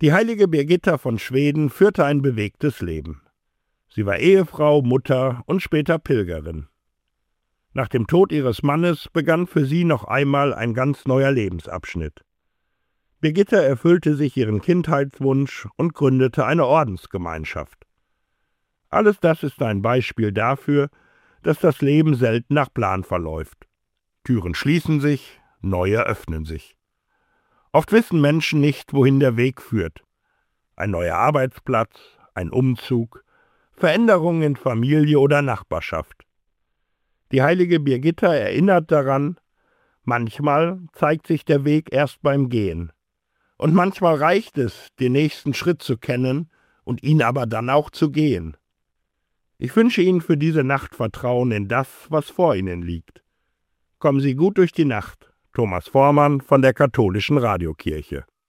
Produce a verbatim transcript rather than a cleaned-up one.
Die heilige Birgitta von Schweden führte ein bewegtes Leben. Sie war Ehefrau, Mutter und später Pilgerin. Nach dem Tod ihres Mannes begann für sie noch einmal ein ganz neuer Lebensabschnitt. Birgitta erfüllte sich ihren Kindheitswunsch und gründete eine Ordensgemeinschaft. Alles das ist ein Beispiel dafür, dass das Leben selten nach Plan verläuft. Türen schließen sich, neue öffnen sich. Oft wissen Menschen nicht, wohin der Weg führt. Ein neuer Arbeitsplatz, ein Umzug, Veränderungen in Familie oder Nachbarschaft. Die heilige Birgitta erinnert daran, manchmal zeigt sich der Weg erst beim Gehen. Und manchmal reicht es, den nächsten Schritt zu kennen und ihn aber dann auch zu gehen. Ich wünsche Ihnen für diese Nacht Vertrauen in das, was vor Ihnen liegt. Kommen Sie gut durch die Nacht. Thomas Vormann von der Katholischen Radiokirche.